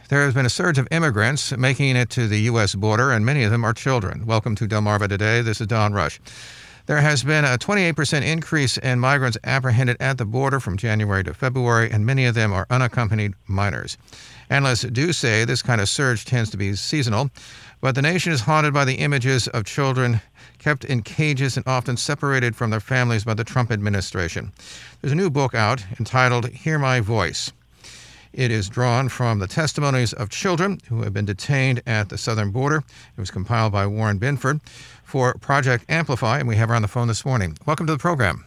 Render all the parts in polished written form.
There has been a surge of immigrants making it to the U.S. border, and many of them are children. Welcome to Delmarva Today. This is Don Rush. There has been a 28% increase in migrants apprehended at the border from January to February, and many of them are unaccompanied minors. Analysts do say this kind of surge tends to be seasonal, but the nation is haunted by the images of children kept in cages and often separated from their families by the Trump administration. There's a new book out entitled Hear My Voice. It is drawn from the testimonies of children who have been detained at the southern border. It was compiled by Warren Binford for Project Amplify, and we have her on the phone this morning. Welcome to the program.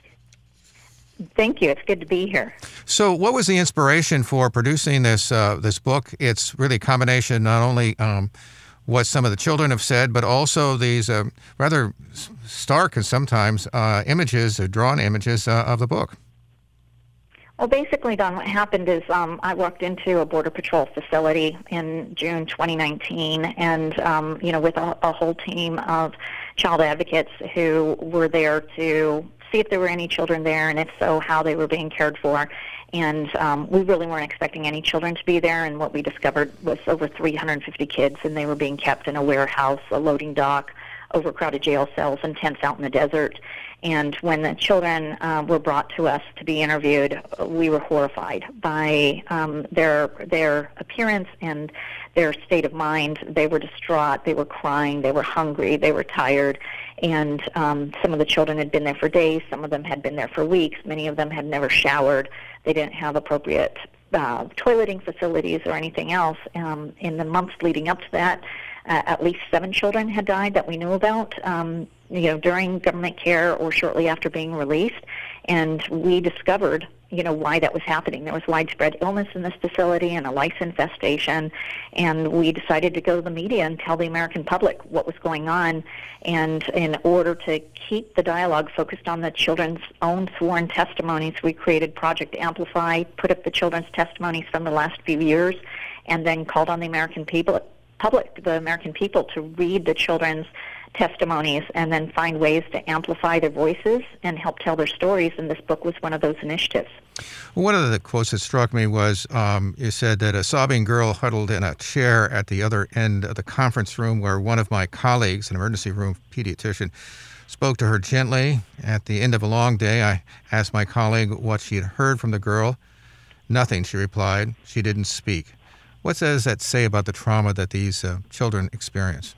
Thank you. It's good to be here. So what was the inspiration for producing this book? It's really a combination, not only what some of the children have said, but also these rather stark and sometimes images, or drawn images of the book. Well, basically, Don, what happened is I walked into a Border Patrol facility in June 2019, and, with a whole team of child advocates who were there to see if there were any children there, and if so, how they were being cared for. And we really weren't expecting any children to be there, and what we discovered was over 350 kids, and they were being kept in a warehouse, a loading dock, overcrowded jail cells, and tents out in the desert. And when the children were brought to us to be interviewed, we were horrified by their appearance and their state of mind. They were distraught. They were crying. They were hungry. They were tired. And some of the children had been there for days. Some of them had been there for weeks. Many of them had never showered. They didn't have appropriate toileting facilities or anything else. In the months leading up to that, at least 7 children had died that we knew about, during government care or shortly after being released. And we discovered, why that was happening. There was widespread illness in this facility and a lice infestation. And we decided to go to the media and tell the American public what was going on. And in order to keep the dialogue focused on the children's own sworn testimonies, we created Project Amplify, put up the children's testimonies from the last few years, and then called on the American people to read the children's testimonies and then find ways to amplify their voices and help tell their stories, and this book was one of those initiatives. One of the quotes that struck me was you said that a sobbing girl huddled in a chair at the other end of the conference room where one of my colleagues, an emergency room pediatrician, spoke to her gently. At the end of a long day, I asked my colleague what she had heard from the girl. Nothing, she replied. She didn't speak. What does that say about the trauma that these children experience?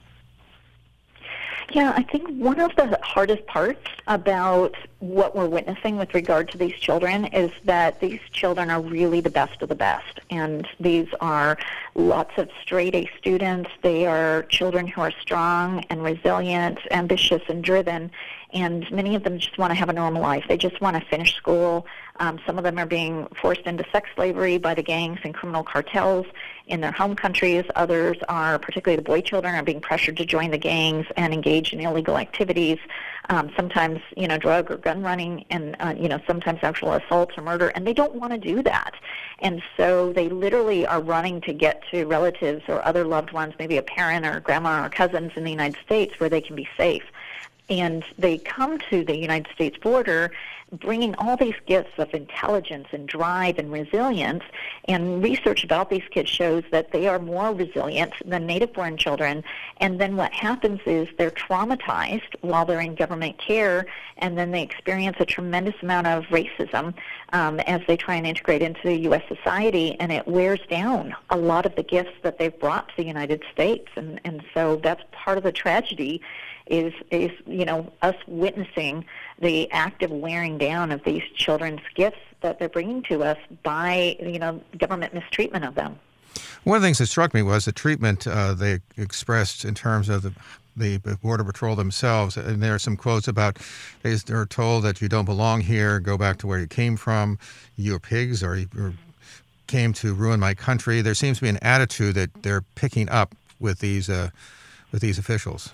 Yeah, I think one of the hardest parts about what we're witnessing with regard to these children is that these children are really the best of the best. And these are lots of straight-A students. They are children who are strong and resilient, ambitious and driven. And many of them just want to have a normal life. They just want to finish school. Some of them are being forced into sex slavery by the gangs and criminal cartels in their home countries. Others are, particularly the boy children, are being pressured to join the gangs and engage in illegal activities, sometimes, drug or gun running, and, sometimes actual assaults or murder. And they don't want to do that. And so they literally are running to get to relatives or other loved ones, maybe a parent or grandma or cousins in the United States where they can be safe. And they come to the United States border bringing all these gifts of intelligence and drive and resilience. And research about these kids shows that they are more resilient than native-born children. And then what happens is they're traumatized while they're in government care, and then they experience a tremendous amount of racism as they try and integrate into the U.S. society, and it wears down a lot of the gifts that they've brought to the United States. And so that's part of the tragedy is us witnessing the active wearing down of these children's gifts that they're bringing to us by, government mistreatment of them. One of the things that struck me was the treatment they expressed in terms of the Border Patrol themselves. And there are some quotes about they're told that you don't belong here, go back to where you came from, you're pigs, or you came to ruin my country. There seems to be an attitude that they're picking up with these officials.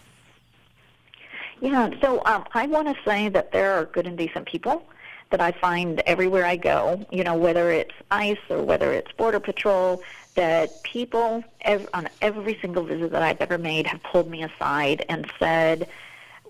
Yeah, so I want to say that there are good and decent people that I find everywhere I go, whether it's ICE or whether it's Border Patrol, that people on every single visit that I've ever made have pulled me aside and said,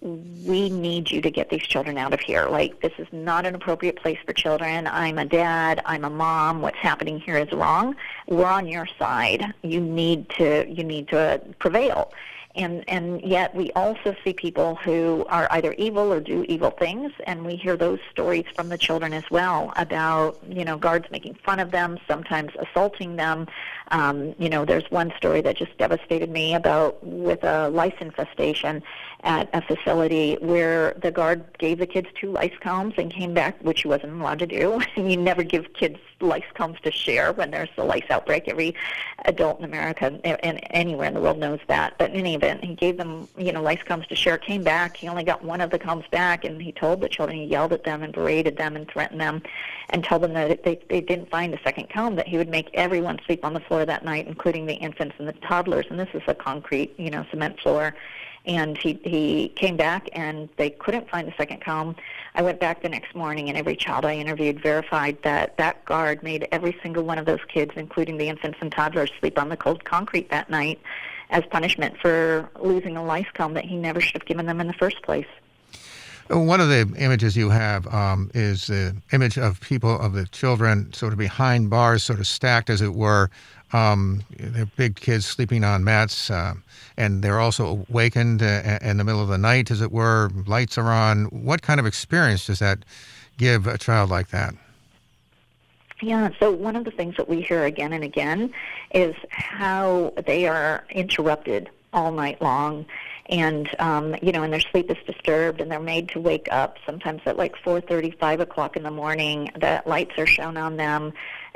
we need you to get these children out of here. Like, this is not an appropriate place for children. I'm a dad. I'm a mom. What's happening here is wrong. We're on your side. You need to prevail. And yet we also see people who are either evil or do evil things, and we hear those stories from the children as well about, guards making fun of them, sometimes assaulting them. There's one story that just devastated me about with a lice infestation at a facility where the guard gave the kids 2 lice combs and came back, which he wasn't allowed to do. You never give kids lice combs to share when there's a lice outbreak. Every adult in America and anywhere in the world knows that. But in any event, he gave them, lice combs to share, came back. He only got one of the combs back, and he told the children, he yelled at them and berated them and threatened them and told them that if they didn't find the second comb, that he would make everyone sleep on the floor that night, including the infants and the toddlers. And this is a concrete, cement floor. And he came back, and they couldn't find the second comb. I went back the next morning, and every child I interviewed verified that that guard made every single one of those kids, including the infants and toddlers, sleep on the cold concrete that night as punishment for losing a lice comb that he never should have given them in the first place. One of the images you have is the image of the children sort of behind bars, sort of stacked, as it were. They're big kids sleeping on mats, and they're also awakened in the middle of the night, as it were. Lights are on. What kind of experience does that give a child like that? Yeah, so one of the things that we hear again and again is how they are interrupted all night long. And, and their sleep is disturbed, and they're made to wake up sometimes at like 4:30, 5 o'clock in the morning. The lights are shown on them.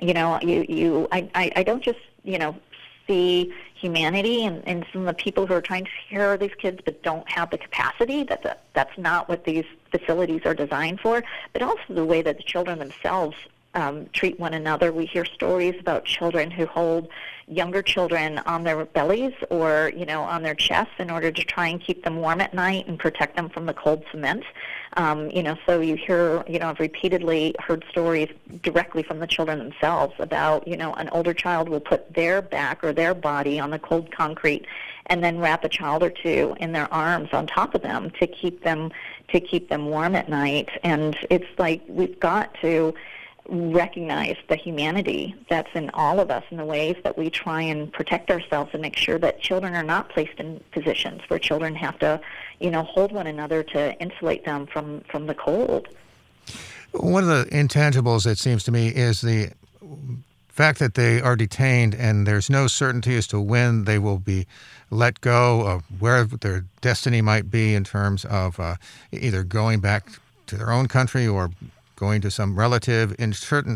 I don't just, see humanity and some of the people who are trying to take care of these kids but don't have the capacity. That's not what these facilities are designed for, but also the way that the children themselves treat one another. We hear stories about children who hold younger children on their bellies or, on their chests in order to try and keep them warm at night and protect them from the cold cement. So you hear, I've repeatedly heard stories directly from the children themselves about, an older child will put their back or their body on the cold concrete and then wrap a child or two in their arms on top of them to keep them warm at night. And it's like we've got to recognize the humanity that's in all of us in the ways that we try and protect ourselves and make sure that children are not placed in positions where children have to, hold one another to insulate them from the cold. One of the intangibles, it seems to me, is the fact that they are detained and there's no certainty as to when they will be let go, of where their destiny might be in terms of either going back to their own country or going to some relative. In short,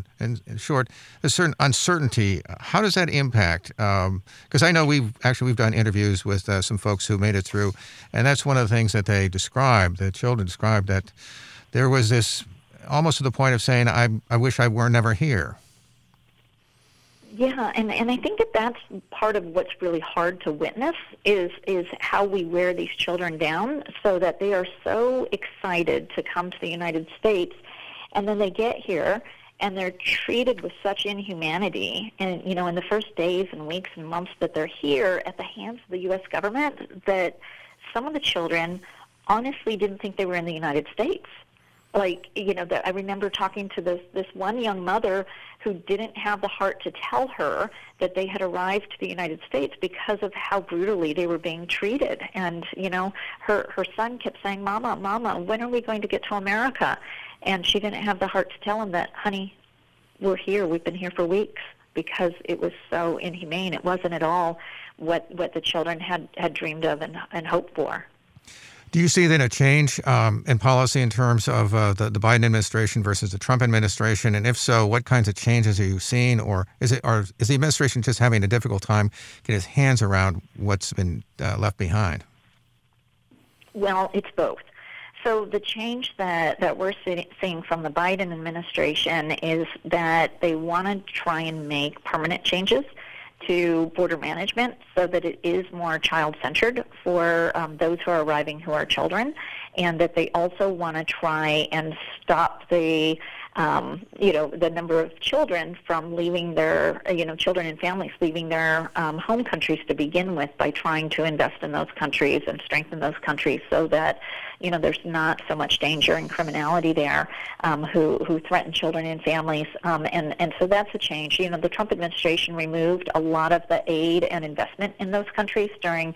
a certain uncertainty. How does that impact? Because I know we've done interviews with some folks who made it through, and that's one of the things that they described. The children described that there was this almost to the point of saying, "I wish I were never here." Yeah, and I think that's part of what's really hard to witness is how we wear these children down so that they are so excited to come to the United States. And then they get here, and they're treated with such inhumanity, and in the first days and weeks and months that they're here at the hands of the U.S. government, that some of the children honestly didn't think they were in the United States. Like, I remember talking to this one young mother who didn't have the heart to tell her that they had arrived to the United States because of how brutally they were being treated. And, her son kept saying, Mama, when are we going to get to America? And she didn't have the heart to tell him that, honey, we're here. We've been here for weeks, because it was so inhumane. It wasn't at all what the children had dreamed of and hoped for. Do you see then a change in policy in terms of the Biden administration versus the Trump administration? And if so, what kinds of changes are you seeing? Or is the administration just having a difficult time getting its hands around what's been left behind? Well, it's both. So the change that we're seeing from the Biden administration is that they want to try and make permanent changes to border management so that it is more child-centered for those who are arriving who are children, and that they also want to try and stop the the number of children from leaving their, children and families leaving their home countries to begin with by trying to invest in those countries and strengthen those countries so that, there's not so much danger and criminality there who threaten children and families. And so that's a change. The Trump administration removed a lot of the aid and investment in those countries during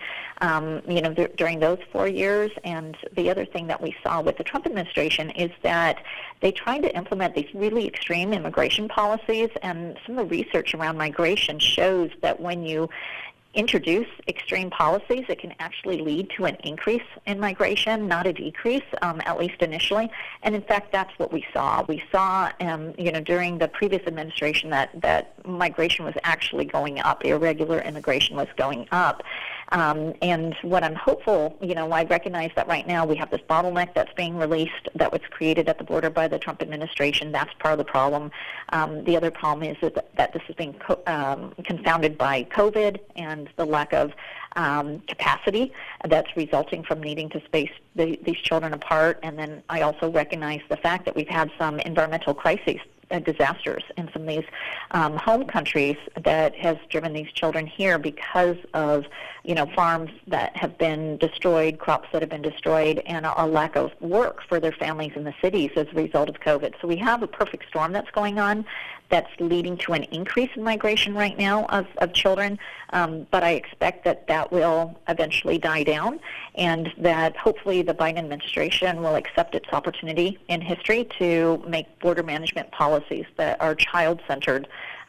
those 4 years. And the other thing that we saw with the Trump administration is that they tried to implement these really extreme immigration policies, and some of the research around migration shows that when you introduce extreme policies, it can actually lead to an increase in migration, not a decrease, at least initially. And in fact, that's what we saw. We saw, during the previous administration that migration was actually going up. Irregular immigration was going up. And what I'm hopeful, I recognize that right now we have this bottleneck that's being released that was created at the border by the Trump administration. That's part of the problem. The other problem is that this is being confounded by COVID and the lack of capacity that's resulting from needing to space these children apart. And then I also recognize the fact that we've had some environmental crises, disasters in some of these home countries that has driven these children here because of, farms that have been destroyed, crops that have been destroyed, and a lack of work for their families in the cities as a result of COVID. So we have a perfect storm that's going on that's leading to an increase in migration right now of children, but I expect that will eventually die down, and that hopefully the Biden administration will accept its opportunity in history to make border management policies that are child-centered,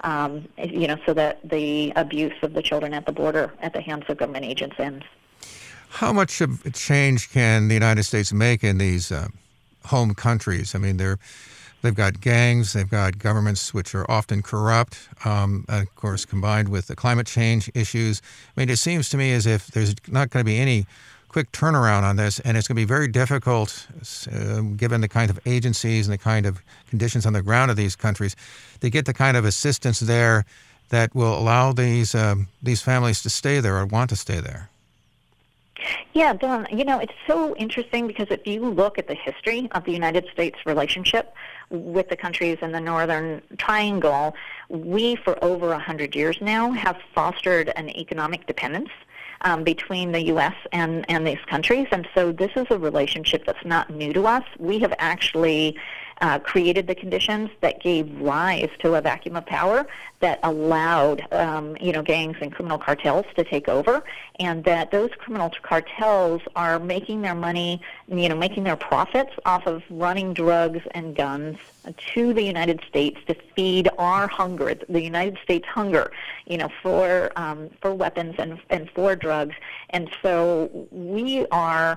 so that the abuse of the children at the border at the hands of government agents ends. How much of a change can the United States make in these home countries? I mean, they've got gangs, they've got governments which are often corrupt, of course, combined with the climate change issues. I mean, it seems to me as if there's not going to be any quick turnaround on this, and it's going to be very difficult, given the kind of agencies and the kind of conditions on the ground of these countries, to get the kind of assistance there that will allow these families to stay there or want to stay there. Yeah, Don, it's so interesting because if you look at the history of the United States relationship with the countries in the Northern Triangle, we, for over 100 years now, have fostered an economic dependence between the U.S. and these countries. And so this is a relationship that's not new to us. We have actually created the conditions that gave rise to a vacuum of power that allowed, gangs and criminal cartels to take over, and that those criminal cartels are making their money, making their profits off of running drugs and guns to the United States to feed our hunger, the United States hunger, for weapons and for drugs. And so we are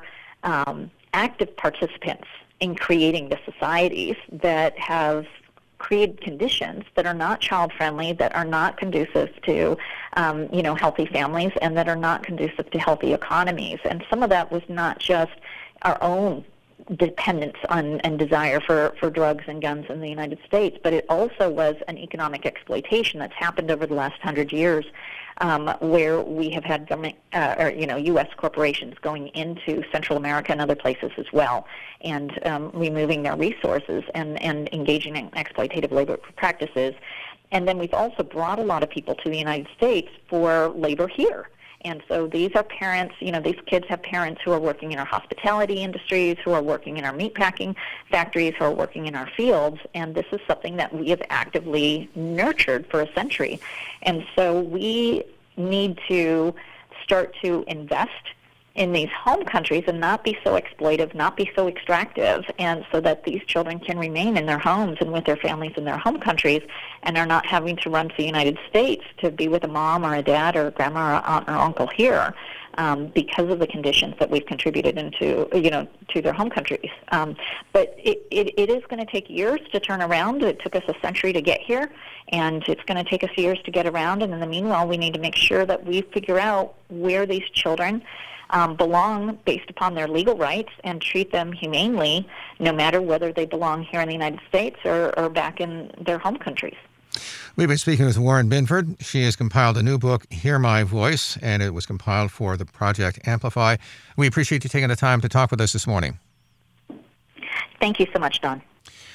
active participants in creating the societies that have created conditions that are not child-friendly, that are not conducive to, healthy families, and that are not conducive to healthy economies. And some of that was not just our own dependence on and desire for drugs and guns in the United States, but it also was an economic exploitation that's happened over the last 100 years, where we have had government, U.S. corporations going into Central America and other places as well, and removing their resources and engaging in exploitative labor practices. And then we've also brought a lot of people to the United States for labor here. And so these are parents, these kids have parents who are working in our hospitality industries, who are working in our meatpacking factories, who are working in our fields, and this is something that we have actively nurtured for a century. And so we need to start to invest in these home countries and not be so exploitive, not be so extractive, and so that these children can remain in their homes and with their families in their home countries and are not having to run to the United States to be with a mom or a dad or a grandma or aunt or uncle here because of the conditions that we've contributed into, to their home countries. But it is going to take years to turn around. It took us a century to get here, and it's going to take us years to get around. And in the meanwhile, we need to make sure that we figure out where these children belong based upon their legal rights and treat them humanely, no matter whether they belong here in the United States or back in their home countries. We've been speaking with Warren Binford. She has compiled a new book, Hear My Voice, and it was compiled for the Project Amplify. We appreciate you taking the time to talk with us this morning. Thank you so much, Don.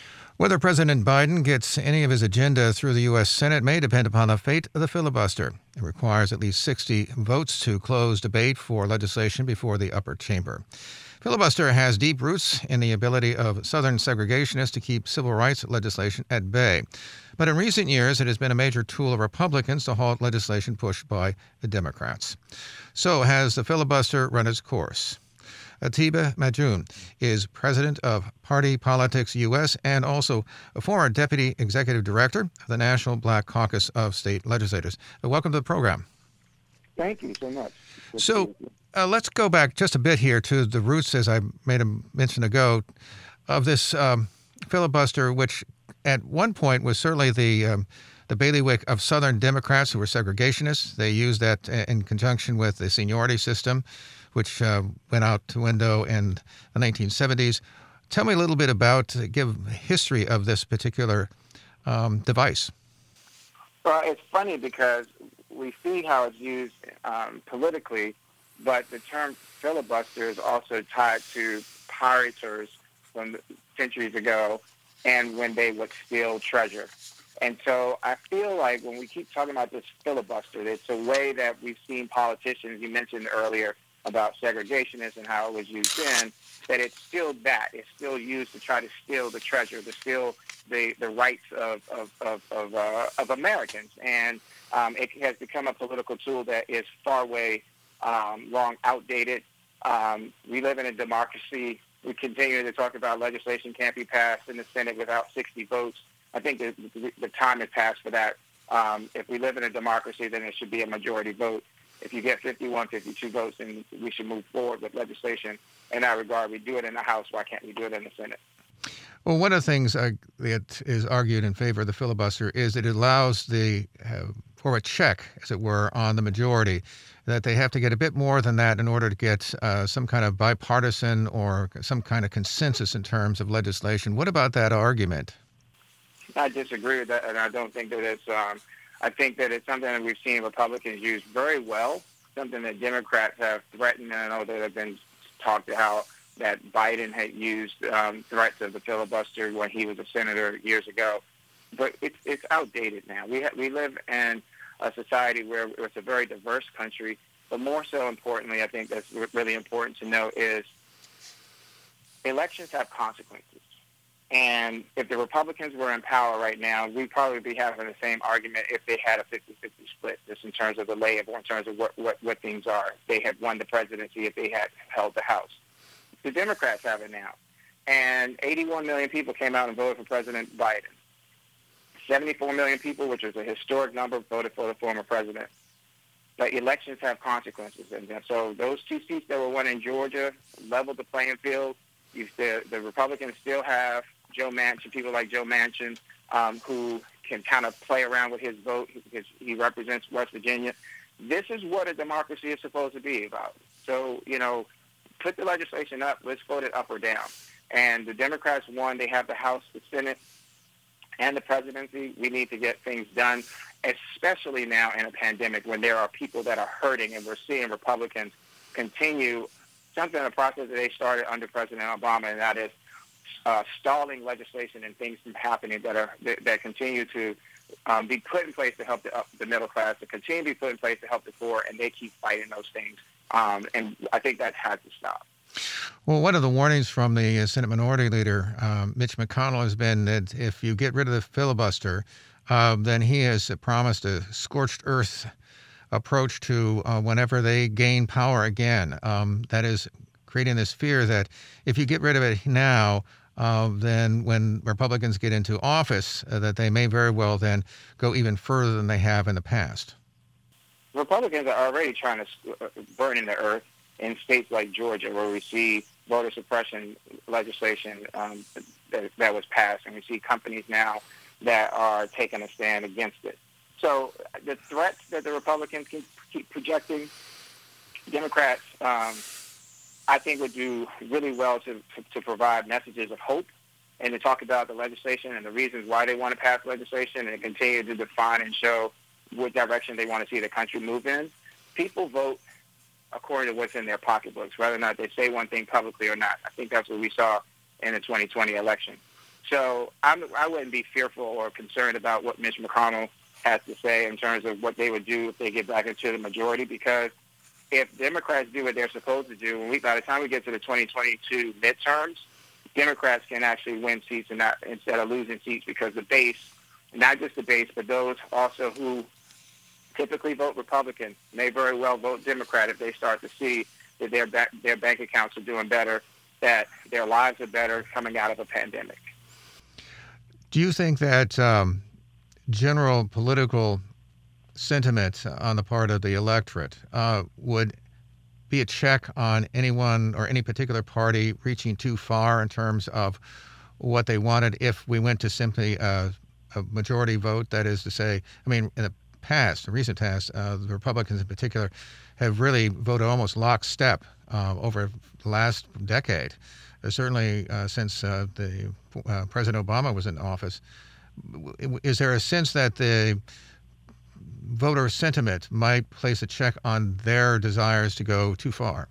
Whether President Biden gets any of his agenda through the U.S. Senate may depend upon the fate of the filibuster. It requires at least 60 votes to close debate for legislation before the upper chamber. Filibuster has deep roots in the ability of Southern segregationists to keep civil rights legislation at bay. But in recent years, it has been a major tool of Republicans to halt legislation pushed by the Democrats. So has the filibuster run its course? Atiba Majun is president of Party Politics U.S. and also a former deputy executive director of the National Black Caucus of State Legislators. Welcome to the program. Thank you so much. So let's go back just a bit here to the roots, as I made a mention ago, of this filibuster, which at one point was certainly the bailiwick of Southern Democrats who were segregationists. They used that in conjunction with the seniority system, which went out the window in the 1970s. Tell me a little bit about, give history of this particular device. Well, it's funny because we see how it's used politically, but the term filibuster is also tied to pirates from centuries ago and when they would steal treasure. And so I feel like when we keep talking about this filibuster, it's a way that we've seen politicians, you mentioned earlier, about segregationists and how it was used then, that it's still that. It's still used to try to steal the treasure, to steal the rights of Americans. And it has become a political tool that is far way long outdated. We live in a democracy. We continue to talk about legislation can't be passed in the Senate without 60 votes. I think the time has passed for that. If we live in a democracy, then it should be a majority vote. If you get 51, 52 votes, then we should move forward with legislation in that regard. We do it in the House. Why can't we do it in the Senate? Well, one of the things that is argued in favor of the filibuster is that it allows for a check, as it were, on the majority, that they have to get a bit more than that in order to get some kind of bipartisan or some kind of consensus in terms of legislation. What about that argument? I disagree with that, and I don't think that it's I think that it's something that we've seen Republicans use very well, something that Democrats have threatened. And I know there have been talk to how that Biden had used threats of the filibuster when he was a senator years ago. But it's outdated now. We live in a society where it's a very diverse country. But more so importantly, I think that's really important to know is elections have consequences. And if the Republicans were in power right now, we'd probably be having the same argument if they had a 50-50 split, just in terms of the label, in terms of what things are. If they had won the presidency, if they had held the House. The Democrats have it now. And 81 million people came out and voted for President Biden. 74 million people, which is a historic number, voted for the former president. But elections have consequences. And so those two seats that were won in Georgia leveled the playing field. The Republicans still have Joe Manchin, people like Joe Manchin, who can kind of play around with his vote because he represents West Virginia. This is what a democracy is supposed to be about. So, put the legislation up. Let's vote it up or down. And the Democrats won. They have the House, the Senate, and the presidency. We need to get things done, especially now in a pandemic when there are people that are hurting, and we're seeing Republicans continue something in the process that they started under President Obama, and that is stalling legislation and things from happening that continue to be put in place to help the middle class, to continue to be put in place to help the poor, and they keep fighting those things. And I think that has to stop. Well, one of the warnings from the Senate Minority Leader, Mitch McConnell, has been that if you get rid of the filibuster, then he has promised a scorched earth approach to whenever they gain power again. That is creating this fear that if you get rid of it now, then when Republicans get into office, that they may very well then go even further than they have in the past. Republicans are already trying to burn in the earth in states like Georgia, where we see voter suppression legislation that was passed, and we see companies now that are taking a stand against it. So the threats that the Republicans can keep projecting, Democrats, I think, would do really well to provide messages of hope and to talk about the legislation and the reasons why they want to pass legislation and continue to define and show what direction they want to see the country move in. People vote according to what's in their pocketbooks, whether or not they say one thing publicly or not. I think that's what we saw in the 2020 election. So I wouldn't be fearful or concerned about what Mitch McConnell has to say in terms of what they would do if they get back into the majority, because if Democrats do what they're supposed to do, by the time we get to the 2022 midterms, Democrats can actually win seats instead of losing seats, because the base, not just the base, but those also who typically vote Republican may very well vote Democrat if they start to see that their bank accounts are doing better, that their lives are better coming out of a pandemic. Do you think that general political sentiment on the part of the electorate would be a check on anyone or any particular party reaching too far in terms of what they wanted if we went to simply a majority vote? That is to say, I mean, in the recent past, the Republicans in particular have really voted almost lockstep over the last decade. Certainly since President Obama was in office. Is there a sense that the voter sentiment might place a check on their desires to go too far?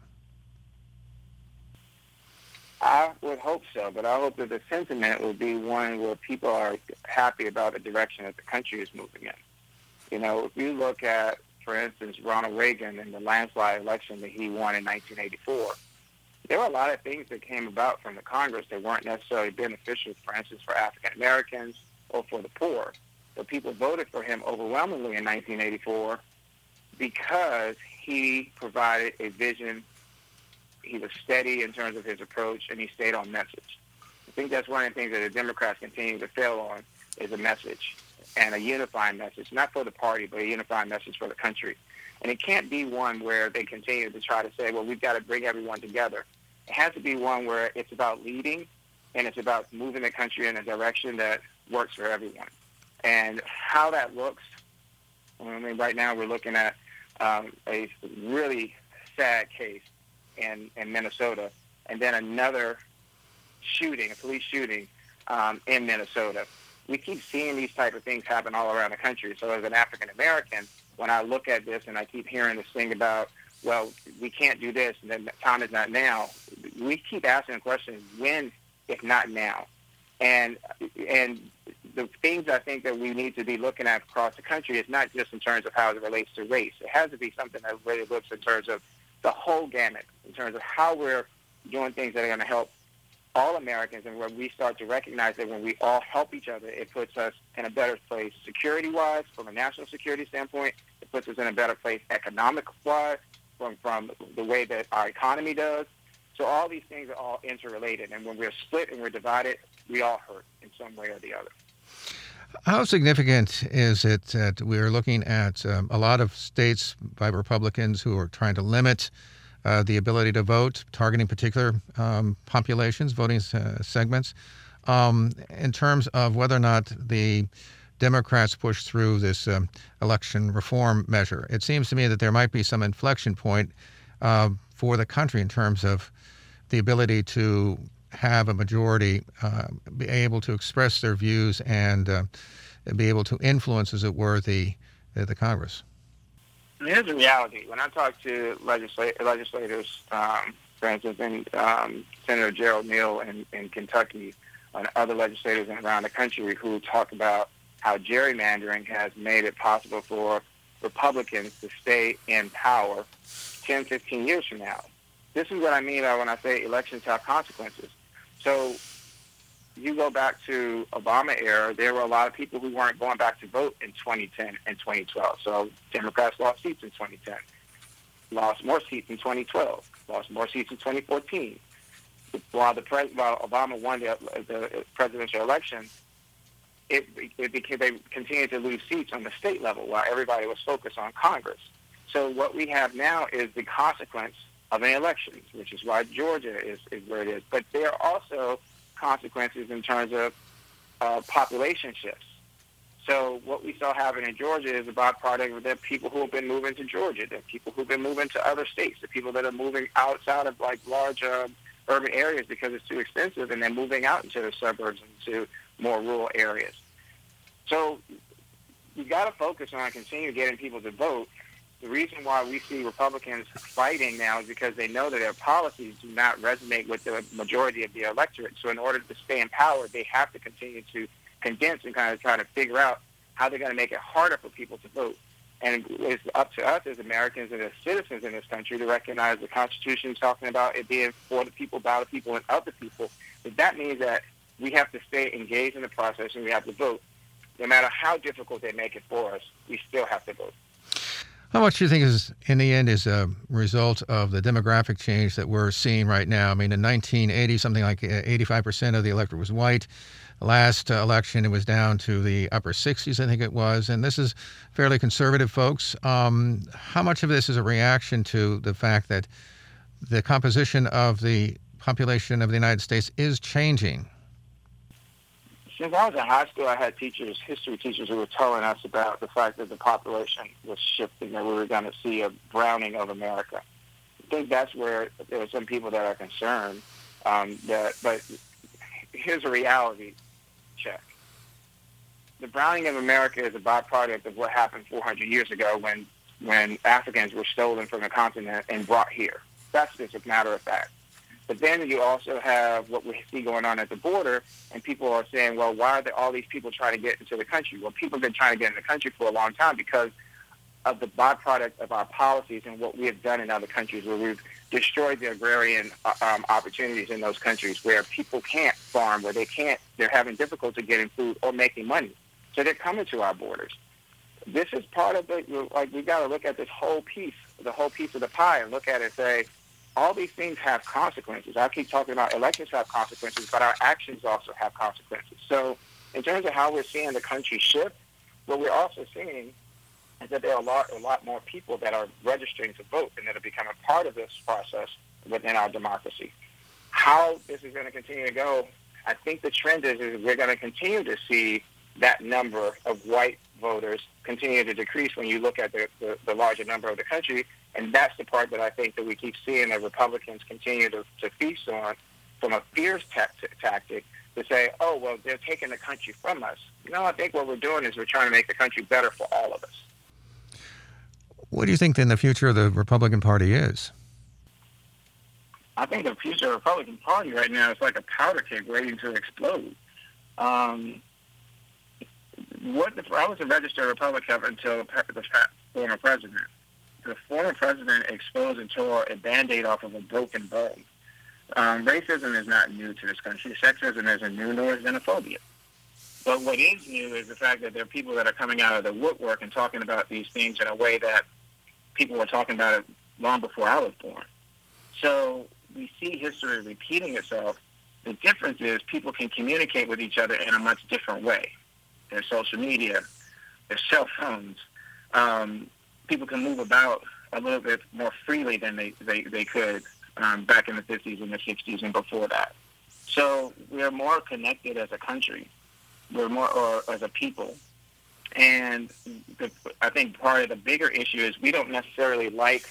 I would hope so, but I hope that the sentiment will be one where people are happy about the direction that the country is moving in. You know, if you look at, for instance, Ronald Reagan and the landslide election that he won in 1984, there were a lot of things that came about from the Congress that weren't necessarily beneficial, for instance, for African Americans or for the poor. But people voted for him overwhelmingly in 1984 because he provided a vision. He was steady in terms of his approach, and he stayed on message. I think that's one of the things that the Democrats continue to fail on, is a message, and a unifying message, not for the party, but a unifying message for the country. And it can't be one where they continue to try to say, well, we've got to bring everyone together. It has to be one where it's about leading, and it's about moving the country in a direction that works for everyone. And how that looks, I mean, right now we're looking at a really sad case in Minnesota, and then another shooting, a police shooting in Minnesota. We keep seeing these type of things happen all around the country. So as an African American, when I look at this and I keep hearing this thing about, well, we can't do this, and then time is not now, we keep asking the question, when, if not now? And the things I think that we need to be looking at across the country is not just in terms of how it relates to race. It has to be something that really looks in terms of the whole gamut, in terms of how we're doing things that are going to help all Americans, and where we start to recognize that when we all help each other, it puts us in a better place security-wise, from a national security standpoint. It puts us in a better place economic-wise, from the way that our economy does. So all these things are all interrelated, and when we're split and we're divided, we all hurt in some way or the other. How significant is it that we're looking at a lot of states by Republicans who are trying to limit the ability to vote, targeting particular populations, voting segments, in terms of whether or not the Democrats push through this election reform measure? It seems to me that there might be some inflection point for the country in terms of the ability to have a majority be able to express their views and be able to influence, as it were, the Congress. Here's the reality. When I talk to legislators, for instance, and Senator Gerald Neal in Kentucky, and other legislators around the country who talk about how gerrymandering has made it possible for Republicans to stay in power 10, 15 years from now. This is what I mean by when I say elections have consequences. So you go back to Obama era, there were a lot of people who weren't going back to vote in 2010 and 2012. So Democrats lost seats in 2010, lost more seats in 2012, lost more seats in 2014. While Obama won the presidential election, it became, they continued to lose seats on the state level while everybody was focused on Congress. So what we have now is the consequence of an election, which is why Georgia is where it is. But there are also consequences in terms of population shifts. So what we saw happen in Georgia is a byproduct of the people who have been moving to Georgia, the people who have been moving to other states, the people that are moving outside of like large urban areas because it's too expensive, and then moving out into the suburbs and to more rural areas. So you got to focus on continue getting people to vote, The reason why we see Republicans fighting now is because they know that their policies do not resonate with the majority of the electorate. So in order to stay in power, they have to continue to condense and kind of try to figure out how they're going to make it harder for people to vote. And it's up to us as Americans and as citizens in this country to recognize the Constitution is talking about it being for the people, by the people, and of the people. But that means that we have to stay engaged in the process and we have to vote. No matter how difficult they make it for us, we still have to vote. How much do you think is, in the end, is a result of the demographic change that we're seeing right now? I mean, in 1980, something like 85% of the electorate was white. Last election, it was down to the upper 60s, I think it was. And this is fairly conservative folks. How much of this is a reaction to the fact that the composition of the population of the United States is changing? Since I was in high school, I had teachers, history teachers, who were telling us about the fact that the population was shifting, that we were going to see a browning of America. I think that's where there are some people that are concerned. But here's a reality check. The browning of America is a byproduct of what happened 400 years ago when Africans were stolen from the continent and brought here. That's just a matter of fact. But then you also have what we see going on at the border, and people are saying, well, why are there all these people trying to get into the country? Well, people have been trying to get in the country for a long time because of the byproduct of our policies and what we have done in other countries where we've destroyed the agrarian opportunities in those countries where people can't farm, where they're having difficulty getting food or making money. So they're coming to our borders. This is part of we've got to look at this whole piece, the whole piece of the pie, and look at it and say, all these things have consequences. I keep talking about elections have consequences, but our actions also have consequences. So in terms of how we're seeing the country shift, what we're also seeing is that there are a lot more people that are registering to vote and that are becoming part of this process within our democracy. How this is going to continue to go, I think the trend is we're going to continue to see that number of white voters continue to decrease when you look at the larger number of the country. And that's the part that I think that we keep seeing that Republicans continue to feast on from a fierce tactic to say, oh, well, they're taking the country from us. No, I think what we're doing is we're trying to make the country better for all of us. What do you think then the future of the Republican Party is? I think the future of the Republican Party right now is like a powder keg waiting to explode. I was a registered Republican until the former president. The former president exposed and tore a Band-Aid off of a broken bone. Racism is not new to this country. Sexism isn't new, nor is xenophobia. But what is new is the fact that there are people that are coming out of the woodwork and talking about these things in a way that people were talking about it long before I was born. So we see history repeating itself. The difference is people can communicate with each other in a much different way. There's social media, there's cell phones. People can move about a little bit more freely than they could back in the 50s and the 60s and before that. So we're more connected as a country. We're more, or as a people. And I think part of the bigger issue is we don't necessarily like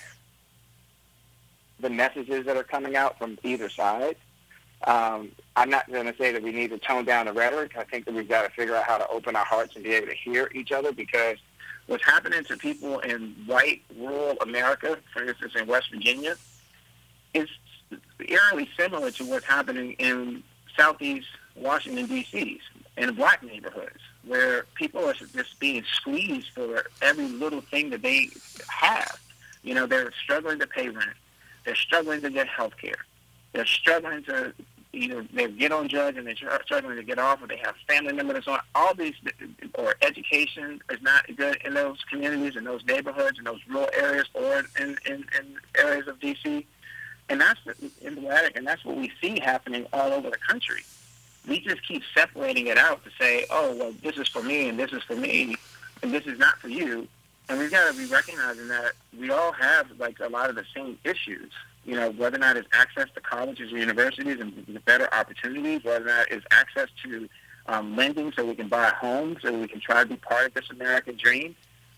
the messages that are coming out from either side. I'm not going to say that we need to tone down the rhetoric. I think that we've got to figure out how to open our hearts and be able to hear each other, because what's happening to people in white rural America, for instance in West Virginia, is eerily similar to what's happening in southeast Washington, D.C., in black neighborhoods, where people are just being squeezed for every little thing that they have. You know, they're struggling to pay rent. They're struggling to get health care. They're struggling to either they get on drugs and they're struggling to get off, or they have family members on. All these, or education is not good in those communities, in those neighborhoods, in those rural areas, or in areas of D.C. And that's emblematic, and that's what we see happening all over the country. We just keep separating it out to say, oh, well, this is for me, and this is for me, and this is not for you. And we've got to be recognizing that we all have, like, a lot of the same issues. You know, whether or not it's access to colleges or universities and better opportunities, whether or not it's access to lending so we can buy homes, so we can try to be part of this American dream.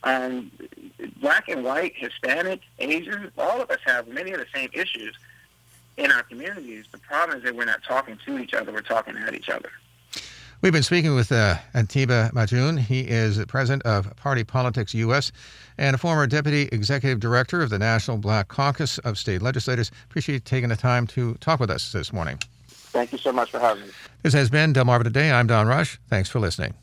Black and white, Hispanic, Asian, all of us have many of the same issues in our communities. The problem is that we're not talking to each other, we're talking at each other. We've been speaking with Atiba Majoun. He is president of Party Politics U.S. and a former deputy executive director of the National Black Caucus of State Legislators. Appreciate you taking the time to talk with us this morning. Thank you so much for having me. This has been Delmarva Today. I'm Don Rush. Thanks for listening.